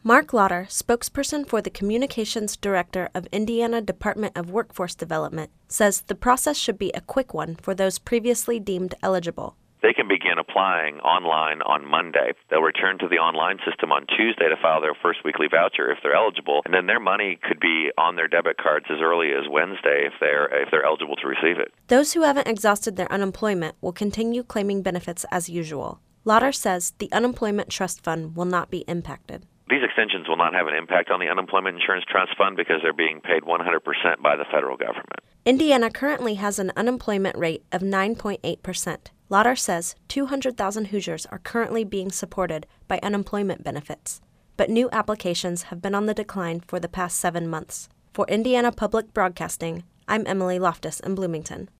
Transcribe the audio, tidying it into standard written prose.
Mark Lauder, spokesperson for the Communications Director of Indiana Department of Workforce Development, says the process should be a quick one for those previously deemed eligible. They can begin applying online on Monday. They'll return to the online system on Tuesday to file their first weekly voucher if they're eligible, and then their money could be on their debit cards as early as Wednesday if they're eligible to receive it. Those who haven't exhausted their unemployment will continue claiming benefits as usual. Lauder says the Unemployment Trust Fund will not be impacted. These extensions will not have an impact on the Unemployment Insurance Trust Fund because they're being paid 100% by the federal government. Indiana currently has an unemployment rate of 9.8%. Lauder says 200,000 Hoosiers are currently being supported by unemployment benefits, but new applications have been on the decline for the past 7 months. For Indiana Public Broadcasting, I'm Emily Loftus in Bloomington.